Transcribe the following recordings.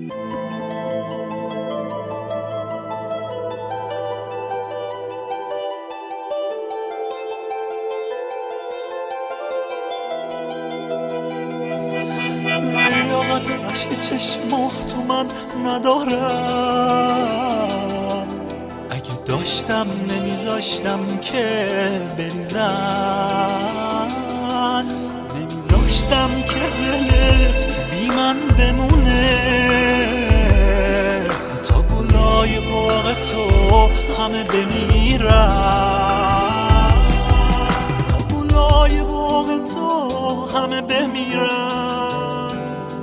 لیاقت عشق چشمات تو من ندارم، اگه داشتم نمیذاشتم که بریزن، نمیذاشتم که دلت بی من بمونه، تا گلای باغ تو همه بمیرن، تا گلای باغ تو همه بمیرن.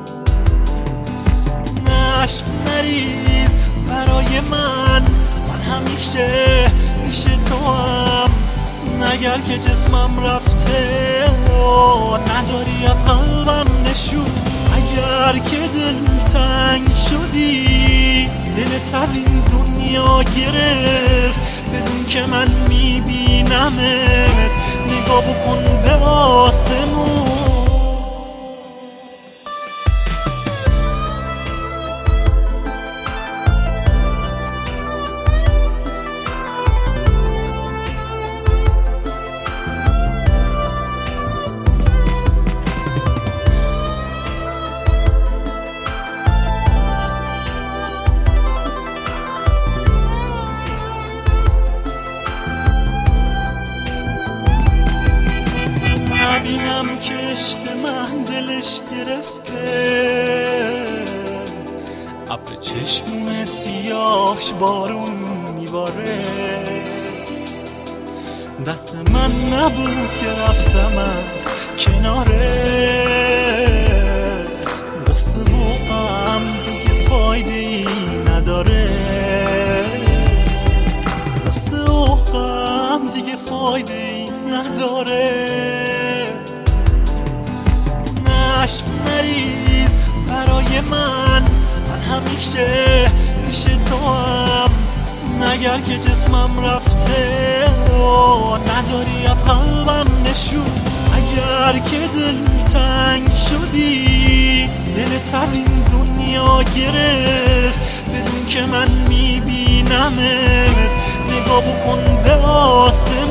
عشق نریز برای من همیشه پیش تو هم، نگر که جسمم رفته و نداری از قلبم نشون، اگر که دلتنگ شدی دلت از این دنیا گرفت، بدون که من میبینمت نگاه بکن به آسمون. ببینم که عشق من دلش گرفته، ابر چشم سیاهش بارون میباره، دست من نبود که رفتم از کناره، غصه و غم دیگه فایده ای نداره، غصه و غم دیگه فایده ای نداره. عشق نریز برای من همیشه پیش تو هم، نگر که جسمم رفته و نداری از قلبم نشون، اگر که دلتنگ شدی دلت از این دنیا گرفت، بدون که من میبینمت نگاه بکن به آسمون.